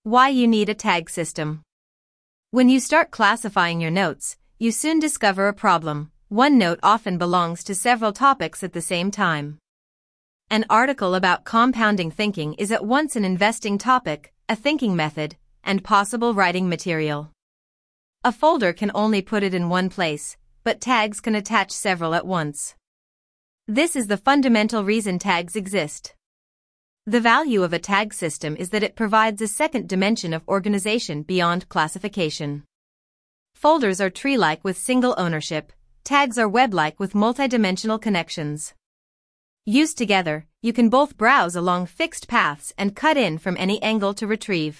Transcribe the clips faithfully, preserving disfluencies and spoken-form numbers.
Why you need a tag system. When you start classifying your notes, you soon discover a problem. One note often belongs to several topics at the same time. An article about compounding thinking is at once an investing topic, a thinking method, and possible writing material. A folder can only put it in one place, but tags can attach several at once. This is the fundamental reason tags exist. The value of a tag system is that it provides a second dimension of organization beyond classification. Folders are tree-like with single ownership, tags are web-like with multidimensional connections. Used together, you can both browse along fixed paths and cut in from any angle to retrieve.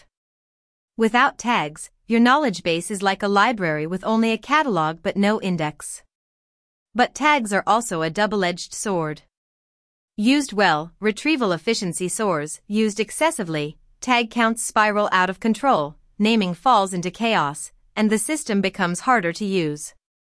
Without tags, your knowledge base is like a library with only a catalog but no index. But tags are also a double-edged sword. Used well, retrieval efficiency soars. Used excessively, tag counts spiral out of control, naming falls into chaos, and the system becomes harder to use.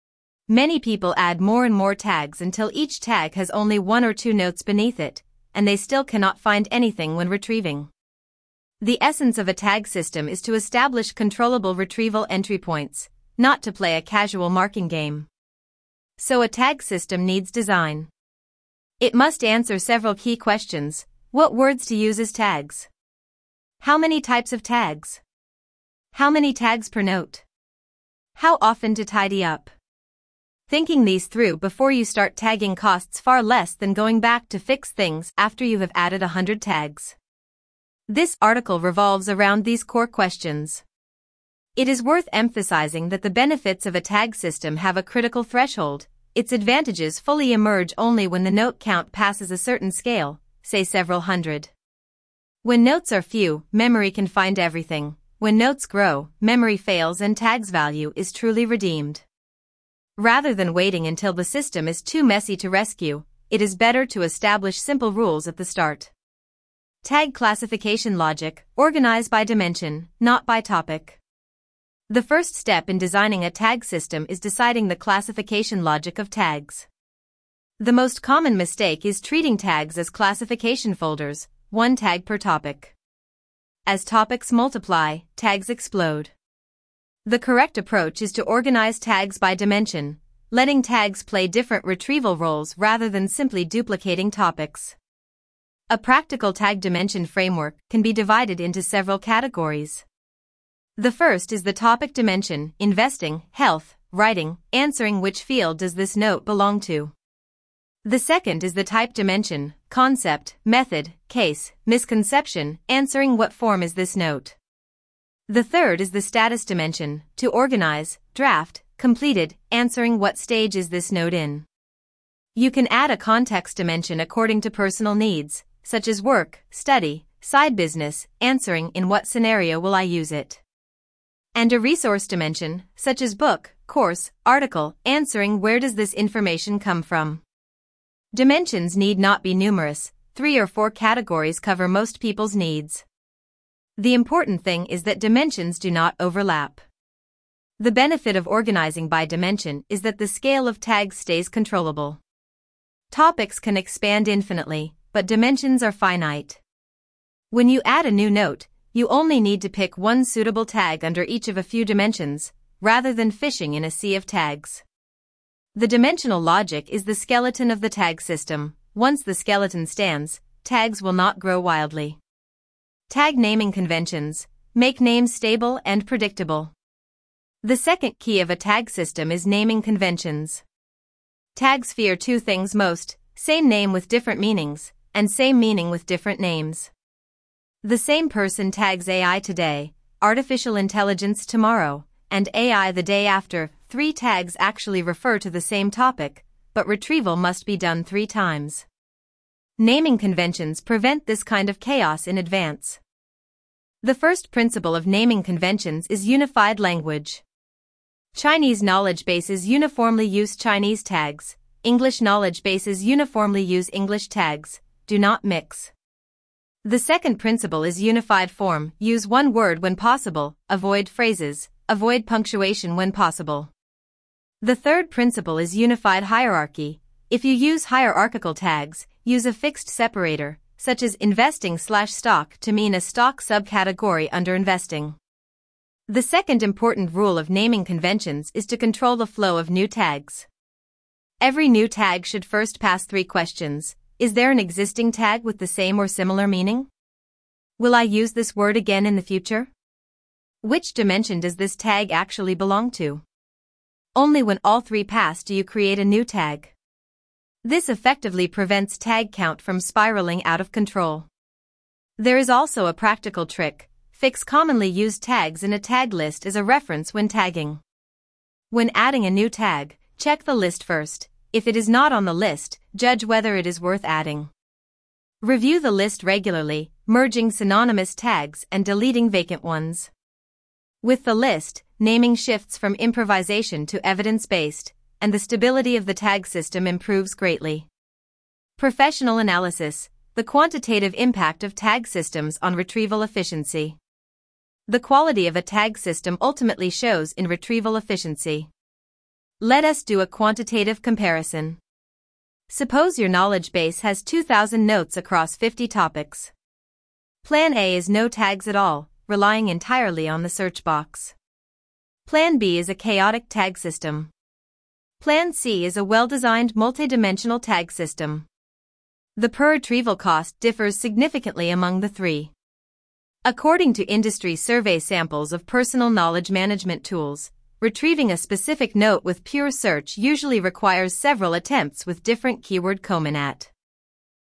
Many people add more and more tags until each tag has only one or two notes beneath it, and they still cannot find anything when retrieving. The essence of a tag system is to establish controllable retrieval entry points, not to play a casual marking game. So a tag system needs design. It must answer several key questions. What words to use as tags? How many types of tags? How many tags per note? How often to tidy up? Thinking these through before you start tagging costs far less than going back to fix things after you have added a hundred tags. This article revolves around these core questions. It is worth emphasizing that the benefits of a tag system have a critical threshold. Its advantages fully emerge only when the note count passes a certain scale, say several hundred. When notes are few, memory can find everything. When notes grow, memory fails and tags value is truly redeemed. Rather than waiting until the system is too messy to rescue, it is better to establish simple rules at the start. Tag classification logic, organize by dimension, not by topic. The first step in designing a tag system is deciding the classification logic of tags. The most common mistake is treating tags as classification folders, one tag per topic. As topics multiply, tags explode. The correct approach is to organize tags by dimension, letting tags play different retrieval roles rather than simply duplicating topics. A practical tag dimension framework can be divided into several categories. The first is the topic dimension: investing, health, writing, answering which field does this note belong to. The second is the type dimension: concept, method, case, misconception, answering what form is this note. The third is the status dimension: to organize, draft, completed, answering what stage is this note in. You can add a context dimension according to personal needs, such as work, study, side business, answering in what scenario will I use it. And a resource dimension, such as book, course, article, answering where does this information come from. Dimensions need not be numerous, three or four categories cover most people's needs. The important thing is that dimensions do not overlap. The benefit of organizing by dimension is that the scale of tags stays controllable. Topics can expand infinitely, but dimensions are finite. When you add a new note, you only need to pick one suitable tag under each of a few dimensions, rather than fishing in a sea of tags. The dimensional logic is the skeleton of the tag system. Once the skeleton stands, tags will not grow wildly. Tag naming conventions make names stable and predictable. The second key of a tag system is naming conventions. Tags fear two things most: same name with different meanings, and same meaning with different names. The same person tags A I today, artificial intelligence tomorrow, and A I the day after. Three tags actually refer to the same topic, but retrieval must be done three times. Naming conventions prevent this kind of chaos in advance. The first principle of naming conventions is unified language. Chinese knowledge bases uniformly use Chinese tags. English knowledge bases uniformly use English tags. Do not mix. The second principle is unified form. Use one word when possible, avoid phrases, avoid punctuation when possible. The third principle is unified hierarchy. If you use hierarchical tags, use a fixed separator, such as investing slash stock to mean a stock subcategory under investing. The second important rule of naming conventions is to control the flow of new tags. Every new tag should first pass three questions. Is there an existing tag with the same or similar meaning? Will I use this word again in the future? Which dimension does this tag actually belong to? Only when all three pass do you create a new tag. This effectively prevents tag count from spiraling out of control. There is also a practical trick. Fix commonly used tags in a tag list as a reference when tagging. When adding a new tag, check the list first. If it is not on the list, judge whether it is worth adding. Review the list regularly, merging synonymous tags and deleting vacant ones. With the list, naming shifts from improvisation to evidence-based, and the stability of the tag system improves greatly. Professional analysis: the quantitative impact of tag systems on retrieval efficiency. The quality of a tag system ultimately shows in retrieval efficiency. Let us do a quantitative comparison. Suppose your knowledge base has two thousand notes across fifty topics. Plan A is no tags at all, relying entirely on the search box. Plan B is a chaotic tag system. Plan C is a well-designed multidimensional tag system. The per retrieval cost differs significantly among the three. According to industry survey samples of personal knowledge management tools, retrieving a specific note with pure search usually requires several attempts with different keyword combinat.